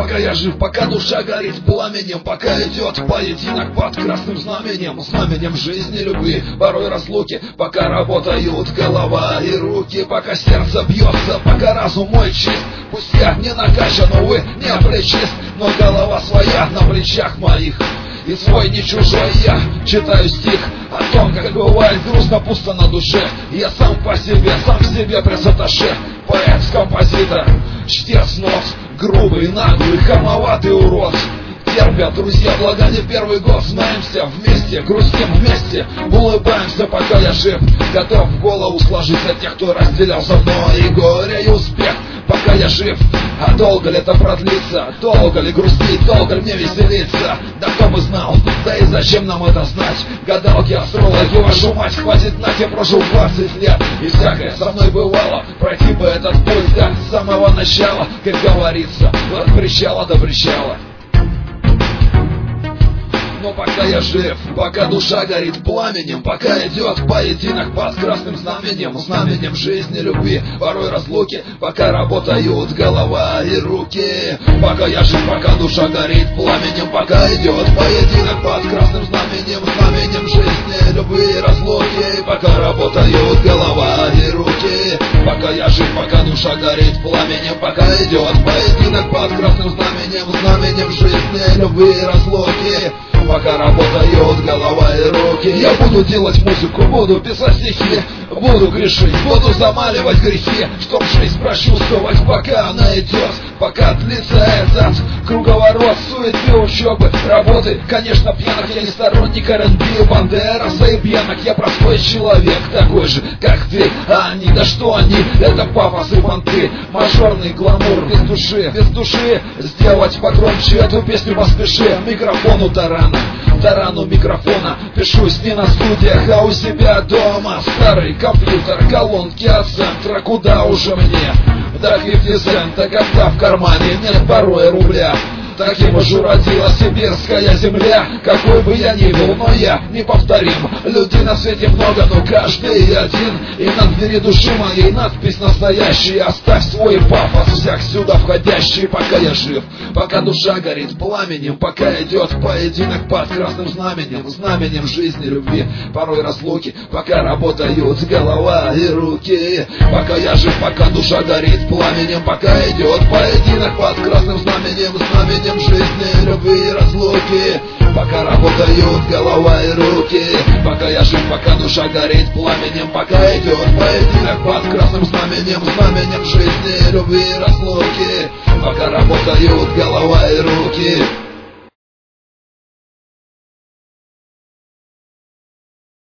пока я жив, пока душа горит пламенем, пока идет поединок под красным знаменем, знаменем жизни, любви, порой разлуки, пока работают голова и руки, пока сердце бьется, пока разум мой чист. Пусть я не накачан, увы, не плечист, но голова своя на плечах моих. И свой, не чужой я читаю стих о том, как бывает грустно, пусто на душе. Я сам по себе, сам в себе пресс-атташе, поэт, композитор, чтец нос, грубый, наглый, хамоватый урод. Терпят друзья, благо не первый год, знаемся вместе, грустим вместе, улыбаемся, пока я жив, готов в голову сложить за тех, кто разделял со мной и горе, и успех. Пока я жив, а долго ли это продлится? Долго ли грустить, долго ли мне веселиться? Да кто бы знал, да и зачем нам это знать? Гадалки, астрологи, вашу мать, хватит на те, прожил 20 лет. И всякое со мной бывало, пройти бы этот путь, да, с самого начала, как говорится, от причала до причала. Но пока я жив, пока душа горит пламенем, пока идет поединок под красным знаменем, знаменем жизни, любви, порой разлуки, пока работают голова и руки. Пока я жив, пока душа горит пламенем, пока идет поединок под красным знаменем, знаменем жизни, любви и разлуки, пока работают голова и руки. Пока я жив, пока душа горит пламенем, пока идет поединок под красным знаменем, знаменем жизни, любви и разлуки. Пока работают голова и руки. Я буду делать музыку, буду писать стихи, буду грешить, буду замаливать грехи, чтоб жизнь прочувствовать, пока она идет, пока длится этот круговорот суеты, учебы, работы. Конечно, пьянок я не сторонник R&B, Бандераса и пьянок. Я простой человек, такой же, как ты. А они, да что они, это пафос и понты, мажорный гламур без души. Сделать погромче эту песню поспеши. Микрофону тарану микрофона, пишусь не на студиях, а у себя дома. Старый компьютер, колонки от центра, куда уже мне до 50 цента, когда в кармане нет порой рубля. Таким уж уродила сибирская земля. Какой бы я ни был, но я неповторим. Людей на свете много, но каждый один. И на двери души моей надпись настоящая. Оставь свой пафос, всяк сюда входящий. Пока я жив, пока душа горит пламенем, пока идет поединок под красным знаменем, знаменем жизни, любви, порой разлуки, пока работают голова и руки. Пока я жив, пока душа горит пламенем, пока идет поединок под красным знаменем, знаменем жизни, любви и разлуки. Пока работают голова и руки. Пока я жив, пока душа горит пламенем, пока идет поединок под красным знаменем, знаменем жизни, любви и разлуки. Пока работают голова и руки.